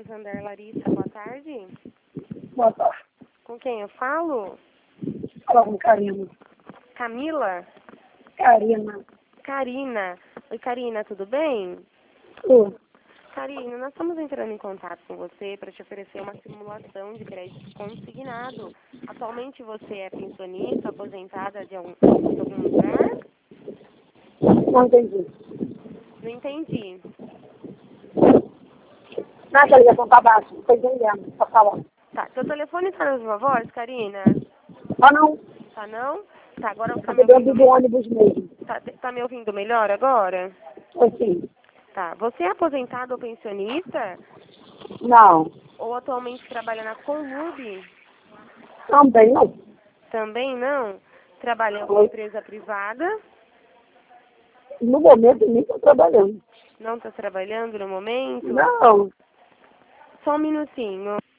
Santander, Larissa, boa tarde. Boa tarde. Com quem eu falo? Fala com Karina. Camila? Karina. Karina. Oi, Karina, tudo bem? Tudo. Karina, nós estamos entrando em contato com você para te oferecer uma simulação de crédito consignado. Atualmente você é pensionista, aposentada de algum lugar? Não entendi. Não entendi. Nada, ligação tá baixa. Não tô entendendo. Tá falando. Tá, seu telefone está na sua voz, Karina? Ah, não. Tá não? Tá, agora tá Tá me dentro ouvindo, do ônibus mesmo. tá me ouvindo melhor agora? Assim. Tá, você é aposentado ou pensionista? Não. Ou atualmente trabalha na Conlube? Também não. Também não? Trabalha em alguma empresa privada? No momento, nem tô trabalhando. Não está trabalhando no momento? Não. Só um minutinho.